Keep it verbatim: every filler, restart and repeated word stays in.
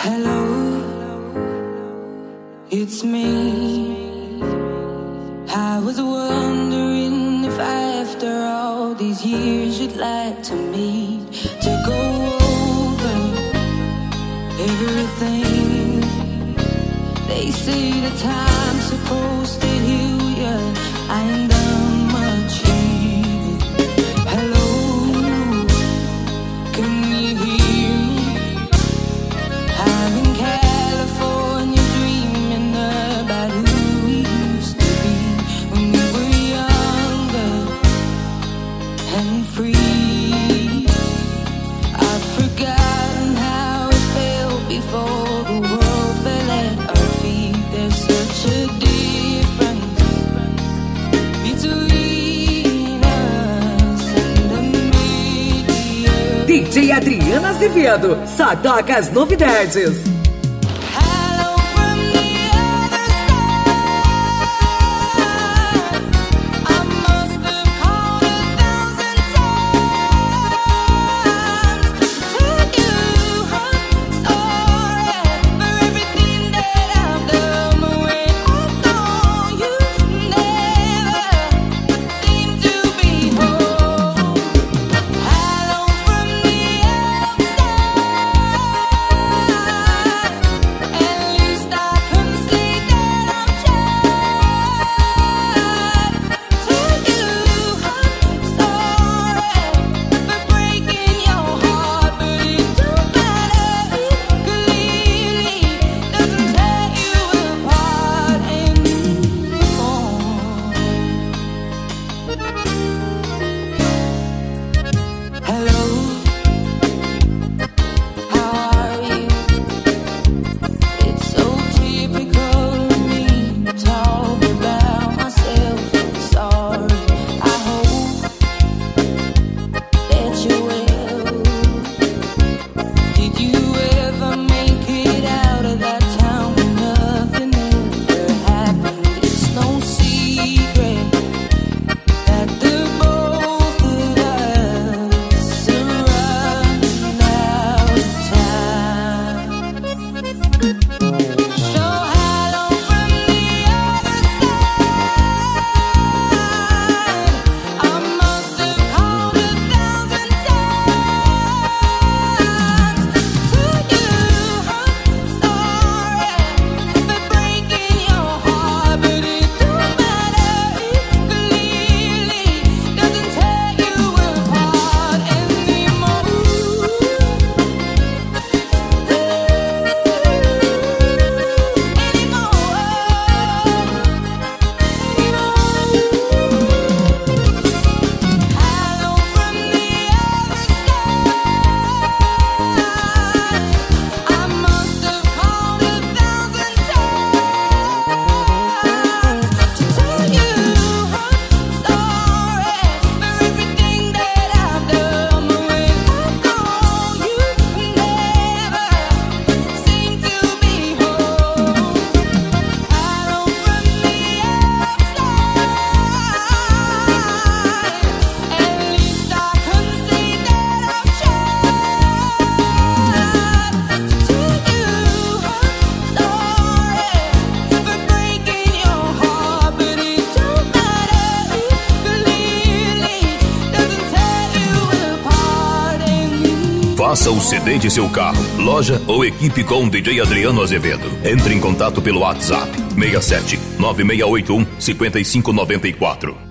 It's me. I was wondering if after all these years you'd like to meet, to go over everything. They say the time's supposed to heal you. I ain't done much healing. Hello, can you hear me? I'm in California dreaming about who we used to be when we were younger and free. I've forgotten how it felt before the world fell at our feet. There's such a difference between us and the media. D J Adriana Azevedo só toca as novidades. Hello from the other side. I must have called a thousand times to tell you I'm sorry for everything that I've done. But when I'm gone, you never seem to be home. Hello from the outside. At least I can say that I've tried. Tell you I'm sorry for breaking your heart, but it don't matter. It clearly doesn't tear you apart anymore. Hello, how are you? It's so typical of me to talk about myself. Sorry, I hope that you're well. Did you ever make it out of that town when nothing ever happened? It's no secret that the both of us are running out of time. So hello from the other side. I must have called a thousand times to tell you I'm sorry for breaking your heart, but it don't matter. It clearly doesn't tear you apart anymore. Hello from the other side. I must have called a thousand times to tell you I'm sorry for everything that I've done. But when I'm gone, you never seem to be home. Hello from the outside. At least I can say that I've tried to tell you I'm sorry for breaking your heart, but it don't matter. It clearly doesn't tear you apart anymore. Faça o C D de seu carro, loja ou equipe com D J Adriano Azevedo. Entre em contato pelo WhatsApp seis sete nove seis oito um cinco cinco nove quatro.